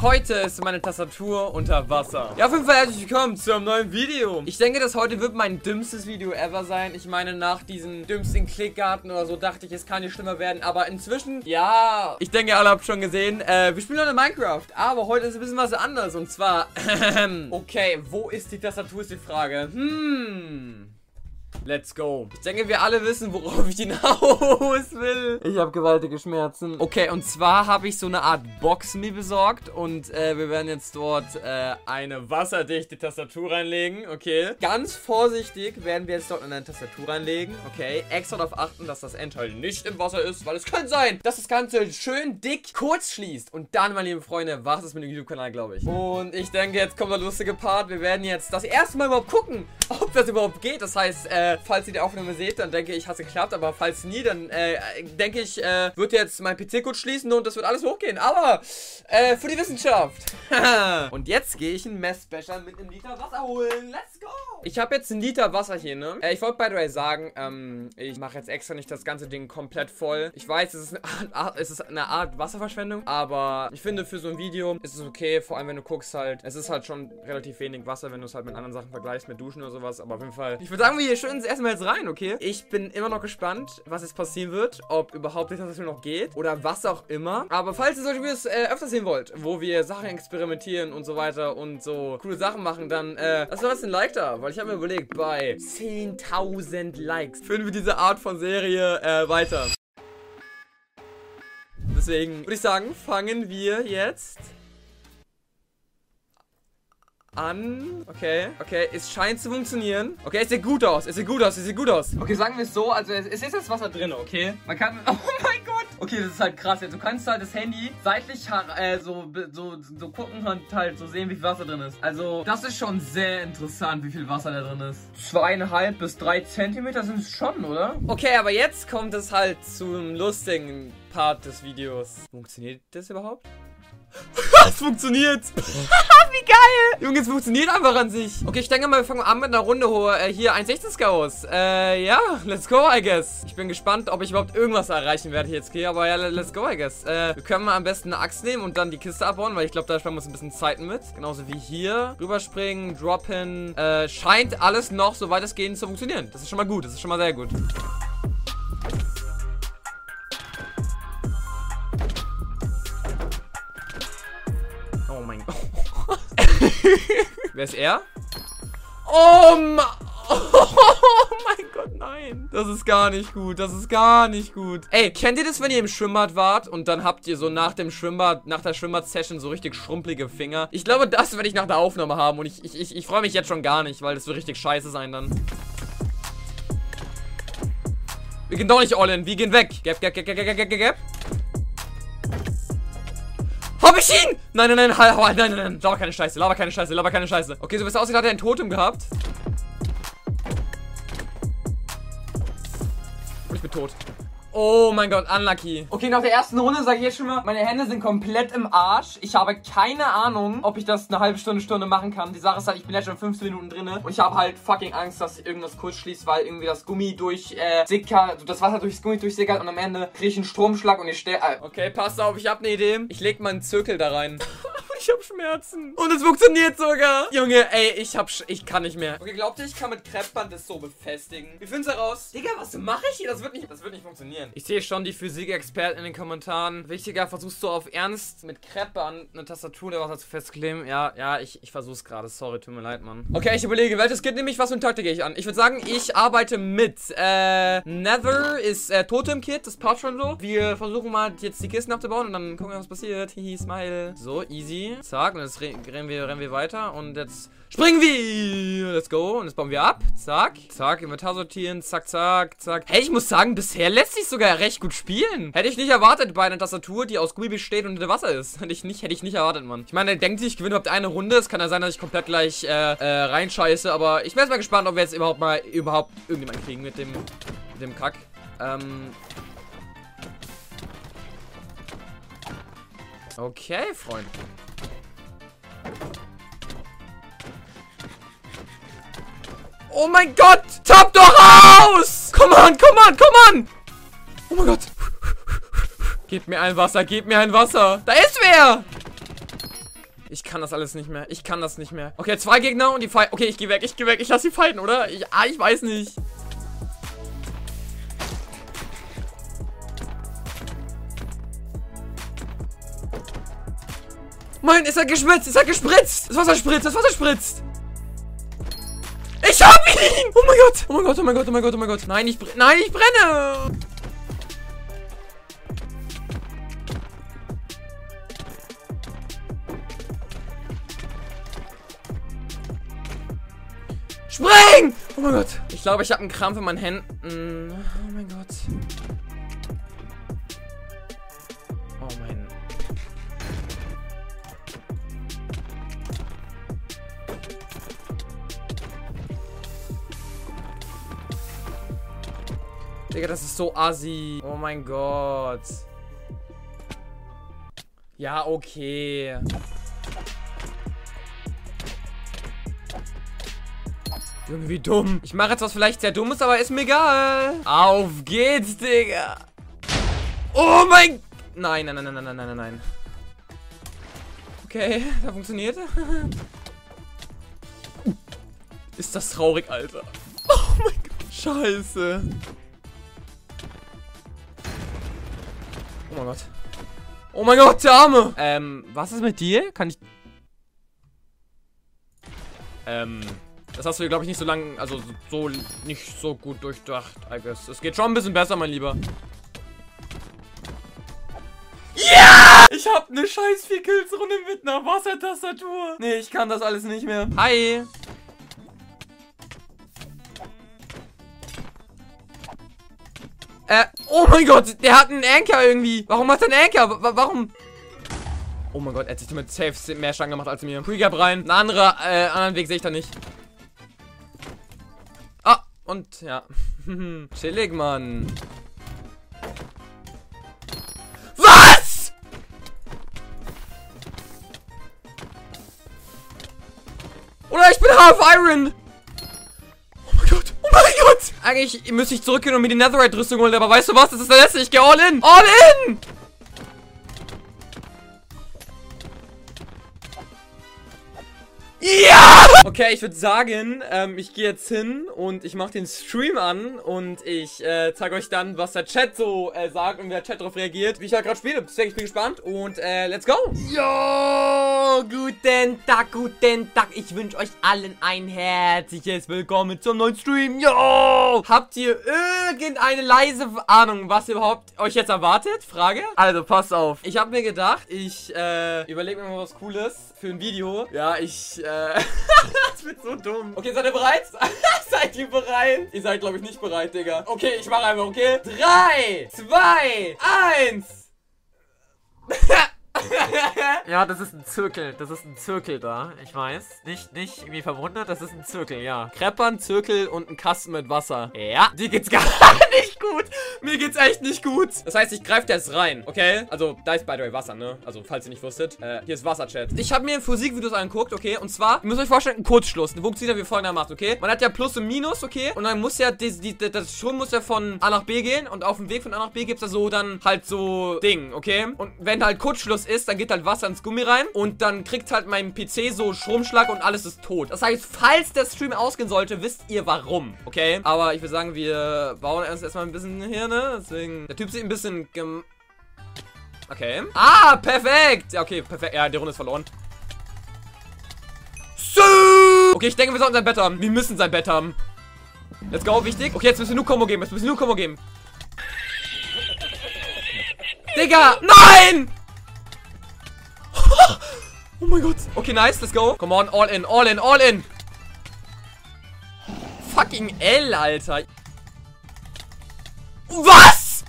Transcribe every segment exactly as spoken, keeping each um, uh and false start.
Heute ist meine Tastatur unter Wasser. Ja, auf jeden Fall herzlich willkommen zu einem neuen Video. Ich denke, das heute wird mein dümmstes Video ever sein. Ich meine, nach diesem dümmsten Klickgarten oder so dachte ich, es kann nicht schlimmer werden. Aber inzwischen, ja, ich denke, ihr alle habt schon gesehen, äh, wir spielen heute Minecraft. Aber heute ist ein bisschen was anderes. Und zwar, okay, wo ist die Tastatur, ist die Frage. Hm... Let's go. Ich denke, wir alle wissen, worauf ich hinaus will. Ich habe gewaltige Schmerzen. Okay, und zwar habe ich so eine Art Box mir besorgt. Und äh, wir werden jetzt dort äh, eine wasserdichte Tastatur reinlegen. Okay. Ganz vorsichtig werden wir jetzt dort eine Tastatur reinlegen. Okay. Extra darauf achten, dass das Endteil nicht im Wasser ist. Weil es könnte sein, dass das Ganze schön dick kurz schließt. Und dann, meine lieben Freunde, war es mit dem YouTube-Kanal, glaube ich. Und ich denke, jetzt kommt der lustige Part. Wir werden jetzt das erste Mal überhaupt gucken, ob das überhaupt geht. Das heißt, äh, falls ihr die Aufnahme seht, dann denke ich, hat es geklappt. Aber falls nie, dann äh, denke ich, äh, wird jetzt mein P C kurz schließen und das wird alles hochgehen. Aber äh, für die Wissenschaft. Und jetzt gehe ich einen Messbecher mit einem Liter Wasser holen. Let's go! Ich habe jetzt einen Liter Wasser hier, ne? Äh, ich wollte by the way sagen, ähm, ich mache jetzt extra nicht das ganze Ding komplett voll. Ich weiß, es ist eine Art, es ist eine Art Wasserverschwendung, aber ich finde, für so ein Video ist es okay. Vor allem, wenn du guckst halt, es ist halt schon relativ wenig Wasser, wenn du es halt mit anderen Sachen vergleichst, mit Duschen oder sowas. Aber auf jeden Fall, ich würde sagen, wir hier schön erstmal jetzt rein, okay? Ich bin immer noch gespannt, was jetzt passieren wird, ob überhaupt die Tastatur noch geht oder was auch immer. Aber falls ihr solche Videos äh, öfter sehen wollt, wo wir Sachen experimentieren und so weiter und so coole Sachen machen, dann äh, lasst doch ein Like da, weil ich habe mir überlegt, bei zehntausend Likes führen wir diese Art von Serie äh, weiter. Deswegen würde ich sagen, fangen wir jetzt an. Okay, okay, es scheint zu funktionieren. Okay, es sieht gut aus, es sieht gut aus, es sieht gut aus. Okay, sagen wir es so, also es, es ist jetzt Wasser drin, okay? Man kann, oh mein Gott. Okay, das ist halt krass jetzt. Du kannst halt das Handy seitlich äh, so, so, so gucken und halt so sehen, wie viel Wasser drin ist. Also, das ist schon sehr interessant, wie viel Wasser da drin ist. Zweieinhalb bis drei Zentimeter sind es schon, oder? Okay, aber jetzt kommt es halt zum lustigen Part des Videos. Funktioniert das überhaupt? Es funktioniert! Wie geil! Junge, es funktioniert einfach an sich. Okay, ich denke mal, wir fangen an mit einer Runde hoch. Äh, hier, eins Komma sechzig aus. Äh, ja, let's go, I guess. Ich bin gespannt, ob ich überhaupt irgendwas erreichen werde hier jetzt hier. Aber ja, let's go, I guess. Äh, wir können mal am besten eine Axt nehmen und dann die Kiste abbauen, weil ich glaube, da sparen wir uns ein bisschen Zeit mit. Genauso wie hier. Rüberspringen, droppen. Äh, scheint alles noch, so weitestgehend zu funktionieren. Das ist schon mal gut. Das ist schon mal sehr gut. Oh mein Gott. Wer ist er? Oh, ma oh mein Gott, nein. Das ist gar nicht gut. Das ist gar nicht gut. Ey, kennt ihr das, wenn ihr im Schwimmbad wart und dann habt ihr so nach dem Schwimmbad, nach der Schwimmbad-Session so richtig schrumpelige Finger? Ich glaube, das werde ich nach der Aufnahme haben und ich, ich, ich, ich freue mich jetzt schon gar nicht, weil das wird richtig scheiße sein dann. Wir gehen doch nicht all in. Wir gehen weg. Gap, gap, gap, gap, gap, gap, gap. Hab ich ihn! Nein, nein, nein, nein, nein, nein, nein, laber keine Scheiße, laber keine Scheiße, laber keine Scheiße. Okay, so wie es aussieht, hat er ein Totem gehabt. Und ich bin tot. Oh mein Gott, unlucky. Okay, nach der ersten Runde sage ich jetzt schon mal, meine Hände sind komplett im Arsch. Ich habe keine Ahnung, ob ich das eine halbe Stunde, Stunde machen kann. Die Sache ist halt, ich bin jetzt schon fünfzehn Minuten drin und ich habe halt fucking Angst, dass irgendwas kurz schließt, weil irgendwie das Gummi durch äh, sickert, das Wasser durchs Gummi durchsickert und am Ende kriege ich einen Stromschlag und ich stehe. Äh. Okay, passt auf, ich habe eine Idee. Ich leg mal einen Zirkel da rein. Ich habe Schmerzen. Und es funktioniert sogar. Junge, ey, ich hab, Sch ich kann nicht mehr. Okay, glaubt ihr, ich kann mit Kreppband das so befestigen? Wie finden Sie heraus? Digga, was mache ich hier? Das wird nicht, das wird nicht funktionieren. Ich sehe schon die Physikexperten in den Kommentaren. Wichtiger, versuchst du auf Ernst mit Kreppband eine Tastatur oder was zu festkleben? Ja, ja, ich, ich versuch's gerade. Sorry, tut mir leid, Mann. Okay, ich überlege, welches Kit nehme ich? Was für eine Taktik gehe ich an? Ich würde sagen, ich arbeite mit. Äh, Nether ist äh, Totem-Kit. Das passt schon so. Wir versuchen mal jetzt die Kisten abzubauen und dann gucken wir, was passiert. Hihi, smile. So, easy. Zack, und jetzt rennen wir, rennen wir weiter und jetzt springen wir. Let's go. Und jetzt bauen wir ab. Zack. Zack, Inventar sortieren. Zack, zack, zack. Hey, ich muss sagen, bisher lässt sich sogar recht gut spielen. Hätte ich nicht erwartet bei einer Tastatur, die aus Gummi besteht und unter Wasser ist. Hätte ich nicht, hätte ich nicht erwartet, Mann. Ich meine, er denkt sich, ich gewinne überhaupt eine Runde. Es kann ja sein, dass ich komplett gleich äh, äh, reinscheiße. Aber ich bin jetzt mal gespannt, ob wir jetzt überhaupt mal überhaupt irgendjemanden kriegen mit dem, mit dem Kack. Ähm... Okay, Freund. Oh mein Gott! Top doch aus! Komm an, komm an, komm an! Oh mein Gott! Gebt mir ein Wasser, gebt mir ein Wasser! Da ist wer! Ich kann das alles nicht mehr. Ich kann das nicht mehr. Okay, zwei Gegner und die fighten. Okay, ich geh weg. Ich geh weg. Ich lass sie fighten, oder? Ich, ah, ich weiß nicht. Mein, ist er gespritzt? Ist er gespritzt? Das Wasser spritzt. Das Wasser spritzt. Ich hab ihn! Oh mein Gott! Oh mein Gott, oh mein Gott, oh mein Gott, oh mein Gott. Nein, ich brenne. Nein, ich brenne! Spring! Oh mein Gott. Ich glaube, ich habe einen Krampf in meinen Händen. Oh mein Gott. Oh mein. Digga, das ist so assi. Oh mein Gott. Ja, okay. Junge, wie dumm. Ich mache jetzt was vielleicht sehr Dummes, aber ist mir egal. Auf geht's, Digga. Oh mein... Nein, nein, nein, nein, nein, nein, nein, nein. Okay, das funktioniert. Ist das traurig, Alter. Oh mein Gott. Scheiße. Oh mein Gott. Oh mein Gott, der Arme. Ähm, was ist mit dir? Kann ich... Ähm... Das hast du, glaube ich, nicht so lange, also so nicht so gut durchdacht, I guess. Es geht schon ein bisschen besser, mein Lieber. Ja! Ich hab eine scheiß vier Kills Runde mit einer Wassertastatur. Nee, ich kann das alles nicht mehr. Hi. Äh, oh mein Gott, der hat einen Anker irgendwie. Warum hat er einen Anker? W warum? Oh mein Gott, er hat sich damit safe mehr Schaden gemacht als mir. Pre-Gap rein. Einen andere, äh, anderen Weg sehe ich da nicht. Und, ja. Chillig, Mann. Was? Oder ich bin Half Iron. Oh mein Gott. Oh mein Gott. Eigentlich müsste ich zurückgehen und mir die Netherite-Rüstung holen, aber weißt du was? Das ist der letzte. Ich gehe all in. All in. Ja! Okay, ich würde sagen, ähm, ich gehe jetzt hin und ich mache den Stream an und ich äh, zeige euch dann, was der Chat so äh, sagt und wie der Chat darauf reagiert, wie ich halt gerade spiele. Deswegen, ich bin gespannt und äh, let's go! Jo, guten Tag, guten Tag. Ich wünsche euch allen ein herzliches Willkommen zum neuen Stream. Jo! Habt ihr irgendeine leise Ahnung, was überhaupt euch jetzt erwartet? Frage? Also, passt auf. Ich habe mir gedacht, ich äh, überlege mir mal was Cooles für ein Video. Ja, ich äh, das wird so dumm. Okay, seid ihr bereit? Seid ihr bereit? Ihr seid, glaube ich, nicht bereit, Digga. Okay, ich mache einfach, okay? Drei, zwei, eins. Ja, das ist ein Zirkel. Das ist ein Zirkel da. Ich weiß. Nicht, nicht irgendwie verwundert. Das ist ein Zirkel, ja. Kreppern, Zirkel und ein Kasten mit Wasser. Ja. Die geht's gar nicht gut. Mir geht's echt nicht gut. Das heißt, ich greife da jetzt rein, okay? Also, da ist by the way Wasser, ne? Also, falls ihr nicht wusstet. Äh, hier ist Wasser-Chat. Ich habe mir Physikvideos angeguckt, okay? Und zwar, ihr müsst euch vorstellen, ein Kurzschluss. Ein funktioniert wie folgendermaßen, okay? Man hat ja Plus und Minus, okay? Und dann muss ja, die, die, das Strom muss ja von A nach B gehen. Und auf dem Weg von A nach B gibt's da so dann halt so Ding, okay? Und wenn halt Kurzschluss ist, dann geht halt Wasser ins Gummi rein und dann kriegt halt mein P C so Stromschlag und alles ist tot. Das heißt, falls der Stream ausgehen sollte, wisst ihr warum, okay? Aber ich würde sagen, wir bauen erst erstmal ein bisschen hier, ne? Deswegen, der Typ sieht ein bisschen gem... Okay. Ah, perfekt! Ja, okay, perfekt. Ja, die Runde ist verloren. So! Okay, ich denke, wir sollten sein Bett haben. Wir müssen sein Bett haben. Let's go, wichtig. Okay, jetzt müssen wir nur Kombo geben. Jetzt müssen wir nur Kombo geben. Digga! Nein! Oh mein Gott. Okay, nice, let's go. Come on, all in, all in, all in. Fucking L, Alter. Was?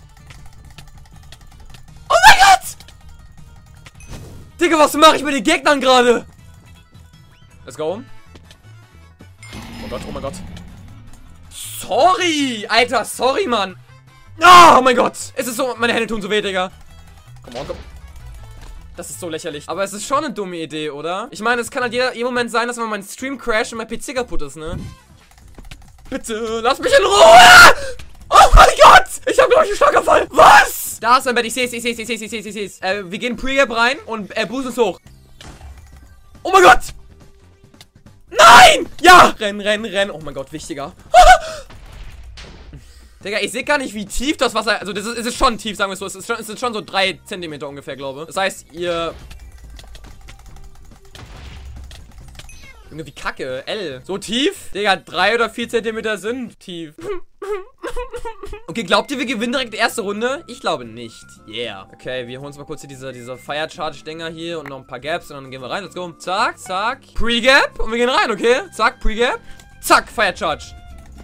Oh mein Gott! Digga, was mache ich mit den Gegnern gerade? Let's go. Oh Gott, oh mein Gott. Sorry, Alter, sorry, Mann. Oh mein Gott. Es ist so, meine Hände tun so weh, Digga. Come on, komm. Das ist so lächerlich. Aber es ist schon eine dumme Idee, oder? Ich meine, es kann halt jeder jeden Moment sein, dass wenn mein Stream crasht und mein P C kaputt ist, ne? Bitte, lass mich in Ruhe! Oh mein Gott! Ich hab, glaube ich, einen Schlaganfall. Was? Da ist mein Bett. Ich seh's, ich seh's, ich seh's, ich seh's, ich seh's. Äh, wir gehen Pre-Gap rein und er äh, boost uns hoch. Oh mein Gott! Nein! Ja! Rennen, rennen, rennen. Oh mein Gott, wichtiger. Digga, ich sehe gar nicht, wie tief das Wasser... Also, das ist, es ist schon tief, sagen wir es so. Es ist schon, es ist schon so drei Zentimeter ungefähr, glaube ich. Das heißt, ihr... Junge, wie kacke. L. So tief? Digga, drei oder vier Zentimeter sind tief. Okay, glaubt ihr, wir gewinnen direkt die erste Runde? Ich glaube nicht. Yeah. Okay, wir holen uns mal kurz hier diese, diese Fire Charge Dinger hier und noch ein paar Gaps und dann gehen wir rein. Let's go. Zack, zack. Pre-Gap und wir gehen rein, okay? Zack, Pre-Gap. Zack, Fire Charge.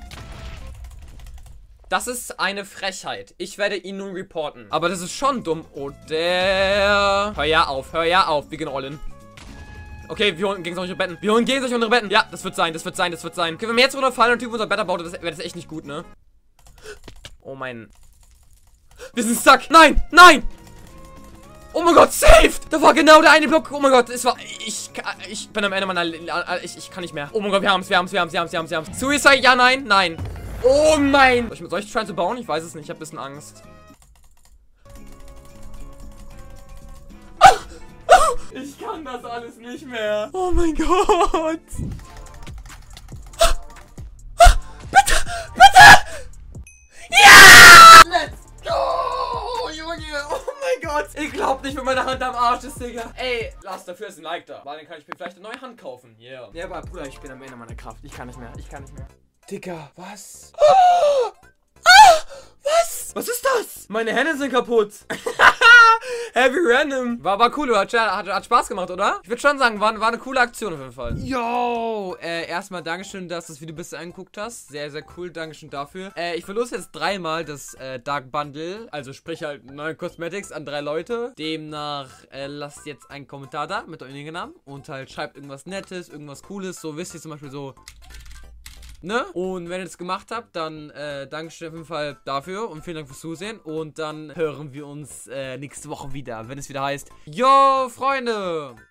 Das ist eine Frechheit. Ich werde ihn nun reporten. Aber das ist schon dumm. Oh, der... Hör ja auf, hör ja auf. Wir gehen all in. Okay, wir holen gegenseitig unsere Betten. Wir holen gegenseitig unsere Betten. Ja, das wird sein, das wird sein, das wird sein. Okay, wenn wir jetzt runterfallen und Typ unser Bett baut, wäre das echt nicht gut, ne? Oh mein... Wir sind stuck. Nein, nein! Oh mein Gott, saved! Da war genau der eine Block. Oh mein Gott, es war... Ich, ich bin am Ende meiner... Ich, ich kann nicht mehr. Oh mein Gott, wir haben es, wir haben es, wir haben es, wir haben es, wir haben es, wir haben es. Suicide, ja, nein, nein. Oh mein... Soll ich, soll ich trying zu bauen? Ich weiß es nicht, ich habe ein bisschen Angst. Ich kann das alles nicht mehr. Oh mein Gott. Bitte, bitte. Ja! Let's go, Junge. Oh mein Gott. Ich glaub nicht, wenn meine Hand am Arsch ist, Digga. Ey, lass, dafür ist ein Like da. Weil dann kann ich mir vielleicht eine neue Hand kaufen. Yeah. Ja, aber Bruder, ich bin am Ende meiner Kraft. Ich kann nicht mehr. Ich kann nicht mehr. Digga, was? Oh! Ah! Was? Was ist das? Meine Hände sind kaputt. Heavy Random. War, war cool, hat, hat, hat Spaß gemacht, oder? Ich würde schon sagen, war, war eine coole Aktion auf jeden Fall. Yo, äh, erstmal Dankeschön, dass du das Video bis angeguckt hast. Sehr, sehr cool, Dankeschön dafür. Äh, ich verlose jetzt dreimal das äh, Dark Bundle, also sprich halt neue Cosmetics an drei Leute. Demnach äh, lasst jetzt einen Kommentar da mit eurem Namen und halt schreibt irgendwas Nettes, irgendwas Cooles. So wisst ihr zum Beispiel so... Ne? Und wenn ihr das gemacht habt, dann äh, Dankeschön auf jeden Fall dafür und vielen Dank fürs Zusehen. Und dann hören wir uns äh, nächste Woche wieder, wenn es wieder heißt, yo, Freunde!